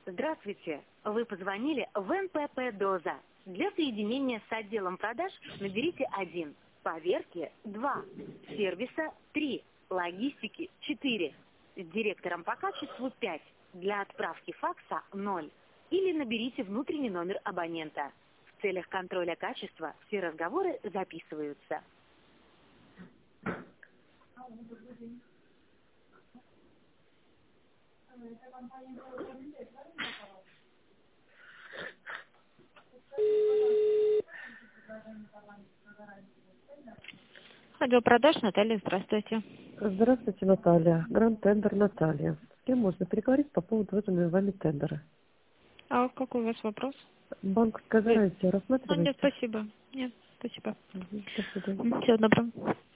Здравствуйте. Вы позвонили в НПП «Доза». Для соединения с отделом продаж наберите 1, поверки 2, сервиса 3, логистики 4, с директором по качеству 5, для отправки факса 0. Или наберите внутренний номер абонента. В целях контроля качества все разговоры записываются. Отдел продаж, Наталья, здравствуйте. Здравствуйте, Наталья. Гранд Тендер Наталья. С кем можно переговорить по поводу выданного вами тендера? А какой у вас вопрос? Банковская гарантия Нет, рассматриваете? спасибо. Нет, спасибо. До свидания. Всего доброго.